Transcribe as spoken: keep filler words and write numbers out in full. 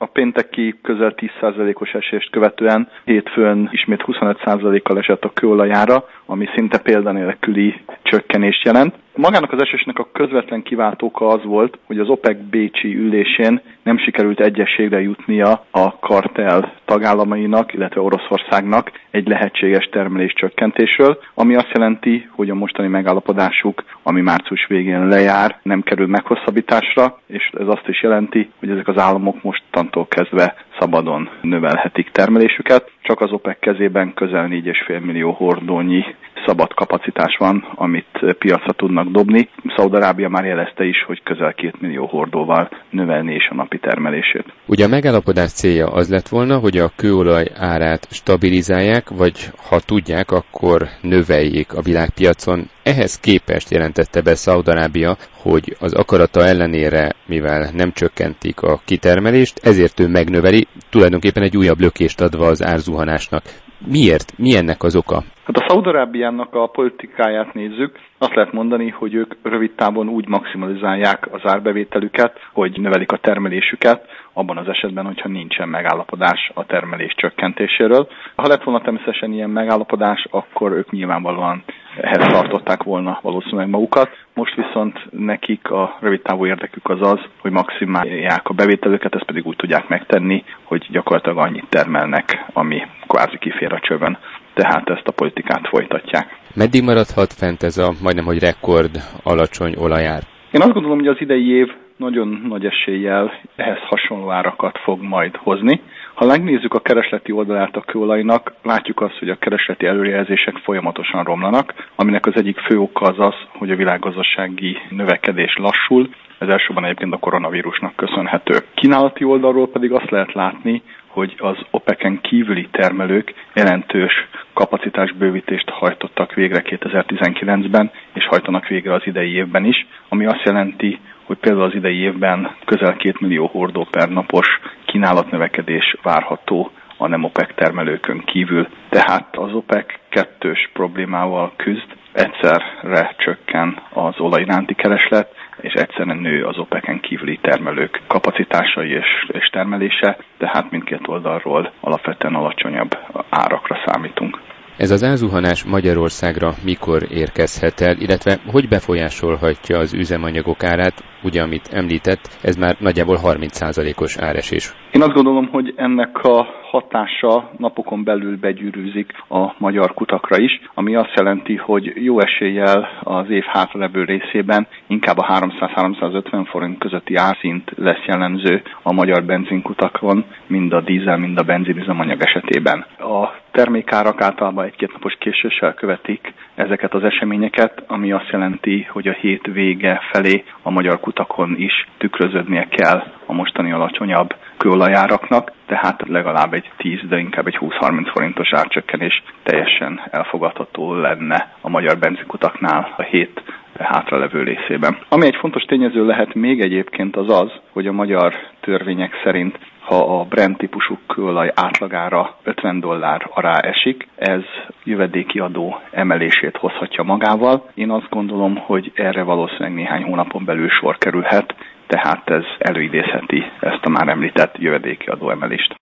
A pénteki közel tíz százalékos esést követően hétfőn ismét huszonöt százalékkal esett a kőolajára, ami szinte példanélküli csökkenést jelent. Magának az esésnek a közvetlen kiváltóka az volt, hogy az OPEC bécsi ülésén nem sikerült egyességre jutnia a kartell tagállamainak, illetve Oroszországnak egy lehetséges termelés csökkentésről, ami azt jelenti, hogy a mostani megállapodásuk, ami március végén lejár, nem kerül meghosszabbításra, és ez azt is jelenti, hogy ezek az államok mostantól kezdve szabadon növelhetik termelésüket. Csak az OPEC kezében közel négy egész öt millió hordónyi szabad kapacitás van, amit piacra tudnak dobni. Szaúd-Arábia már jelezte is, hogy közel két millió hordóval növelni is a napi termelését. Ugye a megállapodás célja az lett volna, hogy a kőolaj árát stabilizálják, vagy ha tudják, akkor növeljék a világpiacon. Ehhez képest jelentette be Szaúd-Arábia, hogy az akarata ellenére, mivel nem csökkentik a kitermelést, ezért ő megnöveli, tulajdonképpen egy újabb lökést adva az árzuhanásnak. Miért? Mi ennek az oka? Hát a Szaúd-Arábiának a politikáját nézzük, azt lehet mondani, hogy ők rövid távon úgy maximalizálják az árbevételüket, hogy növelik a termelésüket, abban az esetben, hogyha nincsen megállapodás a termelés csökkentéséről. Ha lett volna természetesen ilyen megállapodás, akkor ők nyilvánvalóan ehhez tartották volna valószínűleg magukat. Most viszont nekik a rövid távú érdekük az az, hogy maximálják a bevételüket, ezt pedig úgy tudják megtenni, hogy gyakorlatilag annyit termelnek, ami kvázi kifér a csövön. Tehát ezt a politikát folytatják. Meddig maradhat fent ez a majdnem, hogy rekord alacsony olajár? Én azt gondolom, hogy az idei év nagyon nagy eséllyel ehhez hasonló árakat fog majd hozni. Ha megnézzük a keresleti oldalát a kőolajnak, látjuk azt, hogy a keresleti előrejelzések folyamatosan romlanak, aminek az egyik fő oka az az, hogy a világgazdasági növekedés lassul, ez elsősorban egyébként a koronavírusnak köszönhető. Kínálati oldalról pedig azt lehet látni, hogy az OPEC-en kívüli termelők jelentős kapacitásbővítést hajtottak végre kétezer-tizenkilencben, és hajtanak végre az idei évben is, ami azt jelenti, hogy például az idei évben közel két millió hordó per napos kínálatnövekedés várható a nem OPEC termelőkön kívül. Tehát az OPEC kettős problémával küzd, egyszerre csökken az olaj iránti kereslet, és egyszerűen nő az OPEC-en kívüli termelők kapacitásai és, és termelése, tehát mindkét oldalról alapvetően alacsonyabb árakra számítunk. Ez az árzuhanás Magyarországra mikor érkezhet el, illetve hogy befolyásolhatja az üzemanyagok árát, ugye amit említett, ez már nagyjából harminc százalékos áresés. Én azt gondolom, hogy ennek a hatása napokon belül begyűrűzik a magyar kutakra is, ami azt jelenti, hogy jó eséllyel az év hátralevő részében inkább a háromszáz-háromszázötven forint közötti árszint lesz jellemző a magyar benzinkutakon, mind a dízel, mind a benzinüzemanyag esetében. A termékárak általában egy-két napos késéssel követik ezeket az eseményeket, ami azt jelenti, hogy a hét vége felé a magyar kutakon is tükröződnie kell a mostani alacsonyabb kőolajáraknak, tehát legalább egy tíz, de inkább egy húsz-harminc forintos árcsökkenés teljesen elfogadható lenne a magyar benzinkutaknál a hét hátralevő részében. Ami egy fontos tényező lehet még egyébként az az, hogy a magyar törvények szerint, ha a Brent típusú kőolaj átlagára ötven dollár alá esik, ez jövedéki adó emelését hozhatja magával. Én azt gondolom, hogy erre valószínűleg néhány hónapon belül sor kerülhet, tehát ez előidézheti ezt a már említett jövedéki adó emelést.